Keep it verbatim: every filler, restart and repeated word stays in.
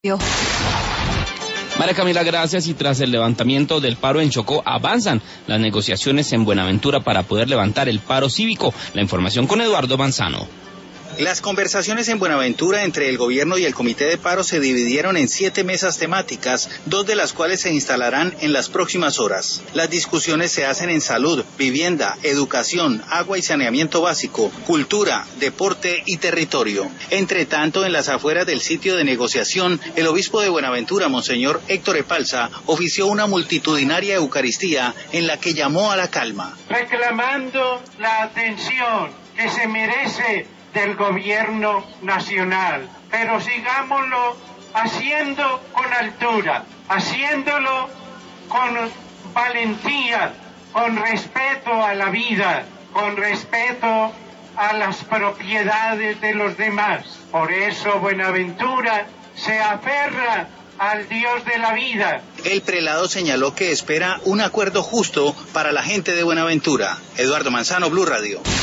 María Camila, gracias. Y tras el levantamiento del paro en Chocó, avanzan las negociaciones en Buenaventura para poder levantar el paro cívico. La información con Eduardo Manzano. Las conversaciones en Buenaventura entre el gobierno y el comité de paro se dividieron en siete mesas temáticas, dos de las cuales se instalarán en las próximas horas. Las discusiones se hacen en salud, vivienda, educación, agua y saneamiento básico, cultura, deporte y territorio. Entre tanto, en las afueras del sitio de negociación, el obispo de Buenaventura, Monseñor Héctor Epalza, ofició una multitudinaria Eucaristía en la que llamó a la calma. Reclamando la atención que se merece del gobierno nacional, pero sigámoslo haciendo con altura, haciéndolo con valentía, con respeto a la vida, con respeto a las propiedades de los demás. Por eso Buenaventura se aferra al Dios de la vida. El prelado señaló que espera un acuerdo justo para la gente de Buenaventura. Eduardo Manzano, Blue Radio.